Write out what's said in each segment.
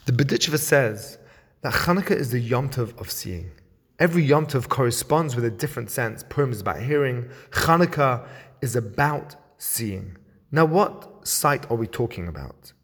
The Berditchever says that Chanukah is the Yom Tov of seeing. Every Yom Tov corresponds with a different sense. Purim is about hearing. Chanukah is about seeing. Now, what sight are we talking about?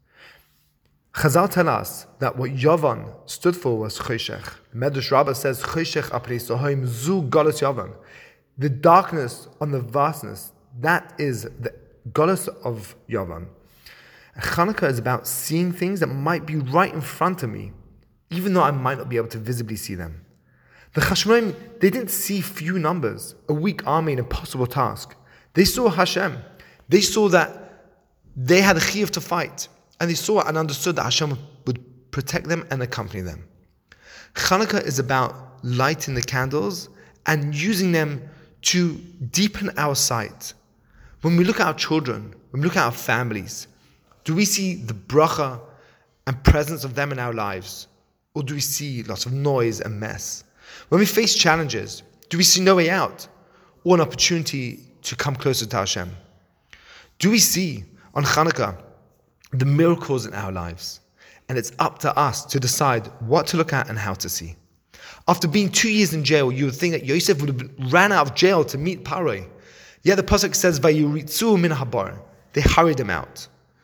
Chazal tell us that what Yavan stood for was Choshech. Medrash Rabbah says, Choshech apnei sohaim zu galus Yavan. The darkness on the vastness, that is the galus of Yavan. Chanukah is about seeing things that might be right in front of me, even though I might not be able to visibly see them. The Chashmonaim, they didn't see few numbers, a weak army, an impossible task. They saw Hashem. They saw that they had a chiyuv to fight. And they saw and understood that Hashem would protect them and accompany them. Chanukah is about lighting the candles and using them to deepen our sight. When we look at our children, when we look at our families, do we see the bracha and presence of them in our lives? Or do we see lots of noise and mess? When we face challenges, do we see no way out or an opportunity to come closer to Hashem? Do we see on Chanukah the miracles in our lives? And it's up to us to decide what to look at and how to see. After being 2 years in jail, you would think that Yosef would have ran out of jail to meet Paroi. Yet the pasuk says, "Vayiritzu min habar." They hurried him out.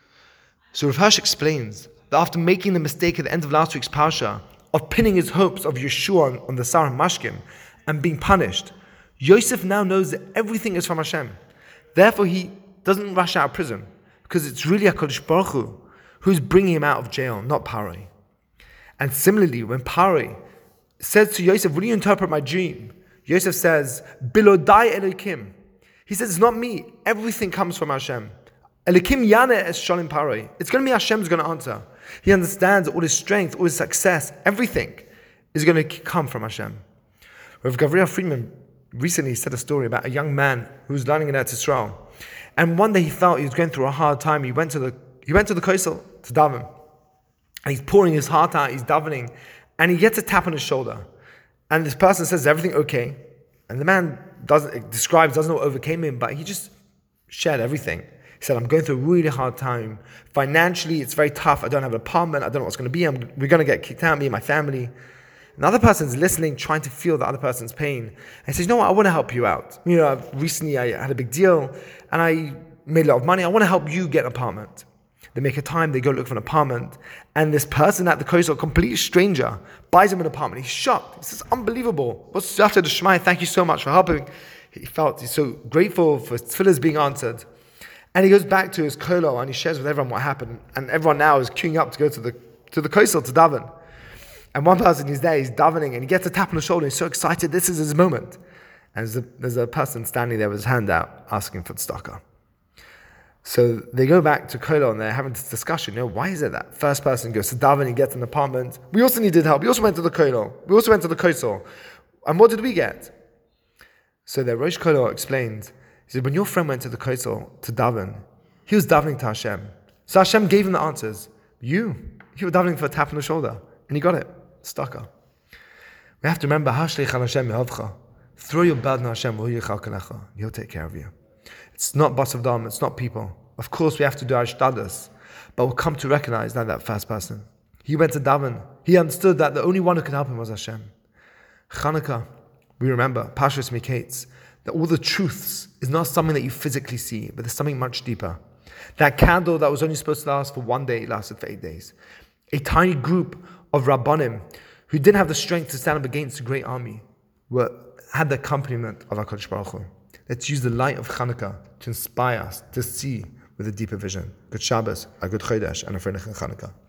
So Rav Hirsch explains that after making the mistake at the end of last week's parsha of pinning his hopes of Yeshua on the Sar Mashkim and being punished, Yosef now knows that everything is from Hashem. Therefore, he doesn't rush out of prison, because it's really HaKadosh Baruch Hu who's bringing him out of jail, not Paroi. And similarly, when Paroi says to Yosef, "Will you interpret my dream?" Yosef says, "Bilodai Elokim." He says, "It's not me. Everything comes from Hashem. Elokim Yane es Shalim Paroi." It's going to be Hashem who's going to answer. He understands all his strength, all his success, everything is going to come from Hashem. Rav Gavriel Friedman recently said a story about a young man who was learning in Eretz Yisrael. And one day he felt he was going through a hard time. He went to the Kosel to daven. And he's pouring his heart out, he's davening, and he gets a tap on his shoulder. And this person says, "Is everything okay?" And the man doesn't know what overcame him, but he just shared everything. He said, "I'm going through a really hard time. Financially, it's very tough. I don't have an apartment. I don't know what's going to be. We're going to get kicked out, me and my family." Another person's listening, trying to feel the other person's pain. And he says, "You know what? I want to help you out. Recently I had a big deal and I made a lot of money. I want to help you get an apartment." They make a time, they go look for an apartment. And this person at the Kosel, a complete stranger, buys him an apartment. He's shocked. He says, "Unbelievable. What's after the Shemai? Thank you so much for helping." He's so grateful for his tefillahs being answered. And he goes back to his kolo and he shares with everyone what happened. And everyone now is queuing up to go to the Kosel to daven. And one person is there, he's davening, and he gets a tap on the shoulder. He's so excited, this is his moment. And there's a person standing there with his hand out, asking for tzedakah. So they go back to Kolo and they're having this discussion. Why is it that first person goes to daven, he gets an apartment? We also needed help. We also went to the Kolo. We also went to the Kosel. And what did we get? So the Rosh Kolo explained, he said, when your friend went to the Kosel to daven, he was davening to Hashem. So Hashem gave him the answers. You were davening for a tap on the shoulder, and he got it. Tzedakah. We have to remember, throw your burden on Hashem, He'll take care of you. It's not Basav Dam, it's not people. Of course, we have to do our shtadus, but we'll come to recognize that first person. He went to daven. He understood that the only one who could help him was Hashem. Chanukah, we remember, Parshas Miketz, that all the truths is not something that you physically see, but there's something much deeper. That candle that was only supposed to last for 1 day lasted for 8 days. A tiny group of Rabbanim who didn't have the strength to stand up against a great army had the accompaniment of HaKadosh Baruch Hu. Let's use the light of Chanukah to inspire us to see with a deeper vision. Good Shabbos, a good Chodesh, and a Freilich Chanukah.